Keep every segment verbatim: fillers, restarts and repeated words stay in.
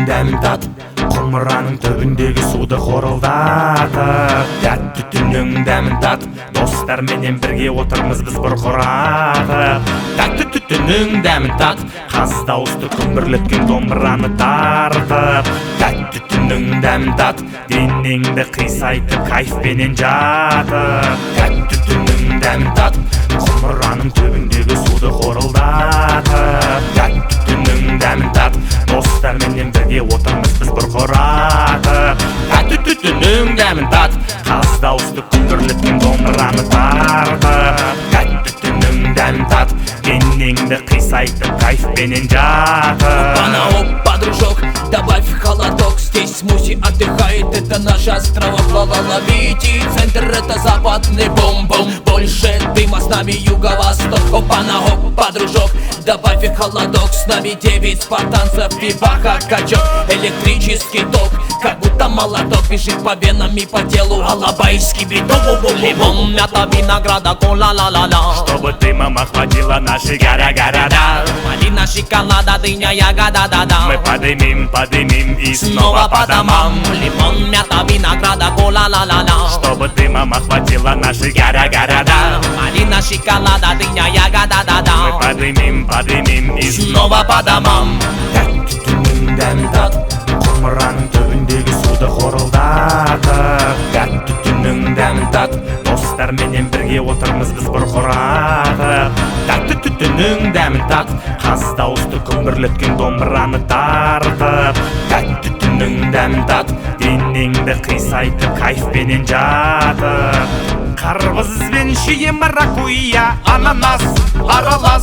дәмін тат, құмыраның түбіндегі суды хорылдатып. Тәтті түннің дәмін тат, достарменен бірге отырмыз біз бұрқыратып. Тәтті түннің дәмін тат, қаз дауысты күмбірлеткен домбыраны тартып. Тәтті түннің дәмін тат, денеңді қисайтып кайфпенен жатып. Тәтті түннің дәмін тат, құмыраның түбіндегі суды хорылдатып. Тәтті түннің дәмін тат, достарменен бірге отырмыз біз бұрқыратып. Тәтті түннің дәмін тат, қаз дауысты күмбірлеткен домбыраны тартып. Тәтті түннің дәмін тат, денеңді қисайтып кайфпенен жатып. Опа-на, опа, дружок, добавь холодок. Здесь смузи отдыхает, это наш остров. Ловите центр, это западный бум-бум. Больше дыма, с нами юго-восток. Опа-на, опа, дружок, добавь холодок. С нами девять спартанцев и баха-качок. Электрический ток, как будто молоток, бежит по венам и по телу алабайский биток. Лимон, мята, винограда, кола-ла-ла-ла. Чтобы дымом охватила наши гора-города. Малина, шоколада, дыня, ягода, да-да. Мы подымим, подымим и снова по домам. Лимон, мята, винограда, кола-ла-ла-ла. Чтобы дымом охватила наши гора-города. Малина, шоколада, дыня, ягода, да-да. Мы подымим, подымим и снова по домам. Тәтті түннің дәмін тат, құмыраның түбіндегі суды хорылдатып. Тәтті түннің дәмін тат, достарменен бірге отырмыз біз бұрқыратып. Тәтті түннің дәмін тат, қаз дауысты күмбірлеткен домбыраны тартып. Тәтті түннің дәмін тат, денеңді қисайтып кайфпенен жатып. Қарбыз бен шие, маракуйя, ананас аралас.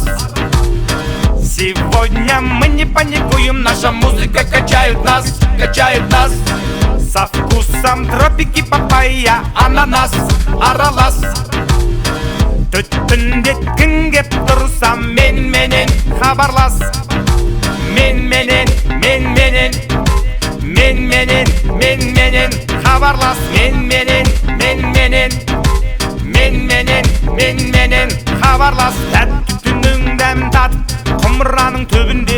Сегодня мы не паникуем, наша музыка качает нас, качает нас. Со вкусом тропики, папайя, ананас аралас. Түттіндет кімгеп тұрса мен-менен хабарлас. Мен-менен, мен-менен, мен-менен, мен-менен хабарлас. Мен-менен, мен-менен, мен-менен, мен-менен хабарлас. Тәтті түннің дәмін тат, құмыраның түбінде